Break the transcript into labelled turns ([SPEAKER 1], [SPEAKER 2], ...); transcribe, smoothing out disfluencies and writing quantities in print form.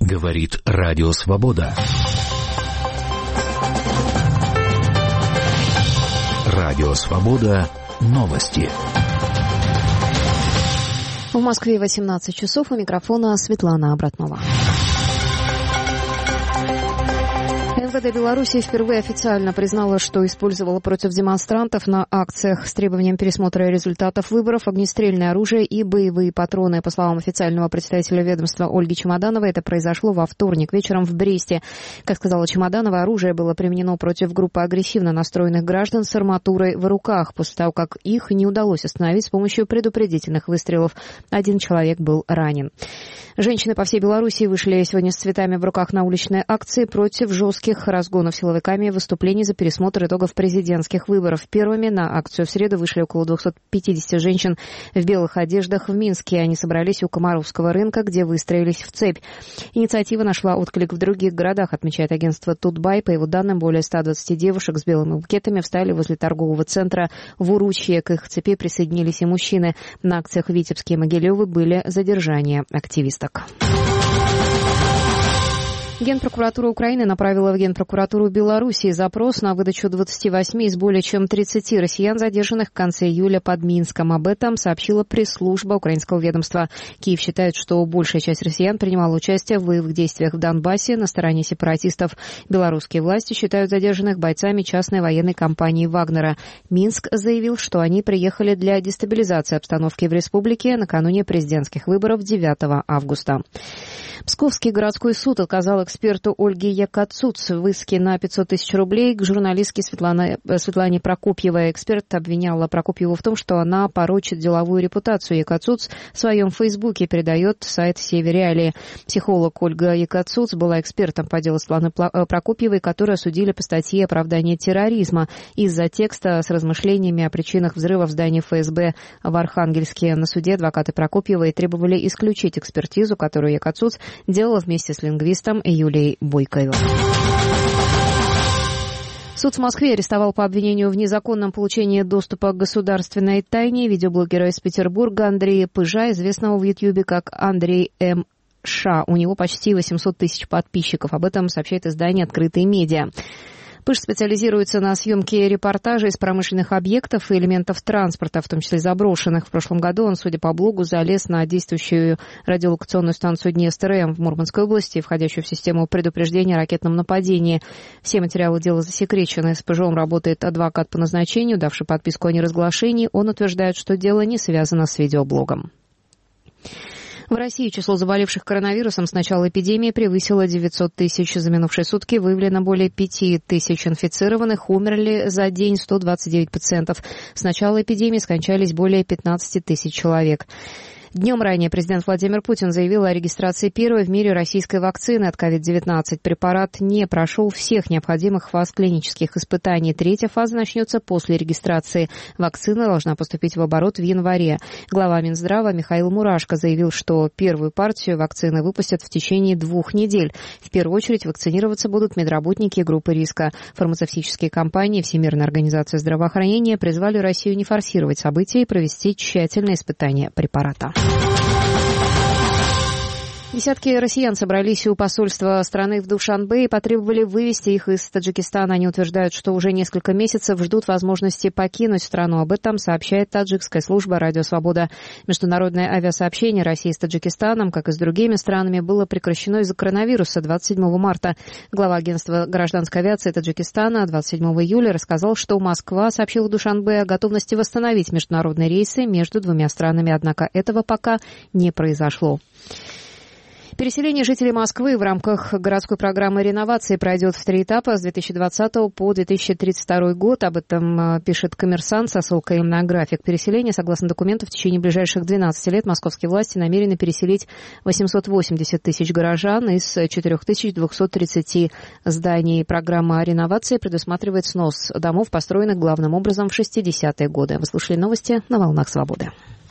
[SPEAKER 1] Говорит Радио Свобода. Радио Свобода. Новости.
[SPEAKER 2] В Москве 18 часов. У микрофона Светлана Обратнова. МВД Беларуси впервые официально признала, что использовала против демонстрантов на акциях с требованием пересмотра результатов выборов огнестрельное оружие и боевые патроны. По словам официального представителя ведомства Ольги Чемодановой, это произошло во вторник вечером в Бресте. Как сказала Чемоданова, оружие было применено против группы агрессивно настроенных граждан с арматурой в руках, после того, как их не удалось остановить с помощью предупредительных выстрелов. Один человек был ранен. Женщины по всей Беларуси вышли сегодня с цветами в руках на уличные акции против жестких разгонов силовиками и выступлений за пересмотр итогов президентских выборов. Первыми на акцию в среду вышли около 250 женщин в белых одеждах в Минске. Они собрались у Комаровского рынка, где выстроились в цепь. Инициатива нашла отклик в других городах, отмечает агентство Тутбай. По его данным, более 120 девушек с белыми букетами встали возле торгового центра в Уручье. К их цепи присоединились и мужчины. На акциях в Витебске и Могилеве были задержания активисток. Генпрокуратура Украины направила в Генпрокуратуру Беларуси запрос на выдачу 28 из более чем 30 россиян, задержанных в конце июля под Минском. Об этом сообщила пресс-служба украинского ведомства. Киев считает, что большая часть россиян принимала участие в боевых действиях в Донбассе на стороне сепаратистов. Белорусские власти считают задержанных бойцами частной военной компании «Вагнера». Минск заявил, что они приехали для дестабилизации обстановки в республике накануне президентских выборов 9 августа. Псковский городской суд отказал эксперту Ольге Якацуц в иске на 500 тысяч рублей к журналистке Светлане Прокопьевой. Эксперт обвиняла Прокопьеву в том, что она порочит деловую репутацию. Якацуц в своем фейсбуке передает сайт «Северреалии». Психолог Ольга Якацуц была экспертом по делу Светланы Прокопьевой, которую осудили по статье «Оправдание терроризма» из-за текста с размышлениями о причинах взрыва в здании ФСБ в Архангельске. На суде адвокаты Прокопьевой требовали исключить экспертизу, которую Якацуц делала вместе с лингвистом Юлией Бойковой. Суд в Москве арестовал по обвинению в незаконном получении доступа к государственной тайне видеоблогера из Петербурга Андрея Пыжа, известного в Ютьюбе как Андрей М. Ша. У него почти 800 тысяч подписчиков. Об этом сообщает издание «Открытые медиа». Пыж специализируется на съемке репортажей из промышленных объектов и элементов транспорта, в том числе заброшенных. В прошлом году он, судя по блогу, залез на действующую радиолокационную станцию Днестр-М в Мурманской области, входящую в систему предупреждения о ракетном нападении. Все материалы дела засекречены. С Пыжом работает адвокат по назначению, давший подписку о неразглашении. Он утверждает, что дело не связано с видеоблогом. В России число заболевших коронавирусом с начала эпидемии превысило 900 тысяч. За минувшие сутки выявлено более 5 тысяч инфицированных. Умерли за день 129 пациентов. С начала эпидемии скончались более 15 тысяч человек. Днем ранее президент Владимир Путин заявил о регистрации первой в мире российской вакцины от COVID-19. Препарат не прошел всех необходимых фаз клинических испытаний. Третья фаза начнется после регистрации. Вакцина должна поступить в оборот в январе. Глава Минздрава Михаил Мурашко заявил, что первую партию вакцины выпустят в течение 2 недель. В первую очередь вакцинироваться будут медработники группы риска. Фармацевтические компании Всемирной организации здравоохранения призвали Россию не форсировать события и провести тщательное испытание препарата. Десятки россиян собрались у посольства страны в Душанбе и потребовали вывести их из Таджикистана. Они утверждают, что уже несколько месяцев ждут возможности покинуть страну. Об этом сообщает таджикская служба «Радио Свобода». Международное авиасообщение России с Таджикистаном, как и с другими странами, было прекращено из-за коронавируса 27 марта. Глава агентства гражданской авиации Таджикистана 27 июля рассказал, что Москва сообщила Душанбе о готовности восстановить международные рейсы между двумя странами, однако этого пока не произошло. Переселение жителей Москвы в рамках городской программы реновации пройдет в 3 этапа с 2020 по 2032 год. Об этом пишет «Коммерсант» со ссылкой на график переселения. Согласно документу, в течение ближайших 12 лет московские власти намерены переселить 880 тысяч горожан из 4230 зданий. Программа реновации предусматривает снос домов, построенных главным образом в 60-е годы. Вы слушали новости на «Волнах Свободы».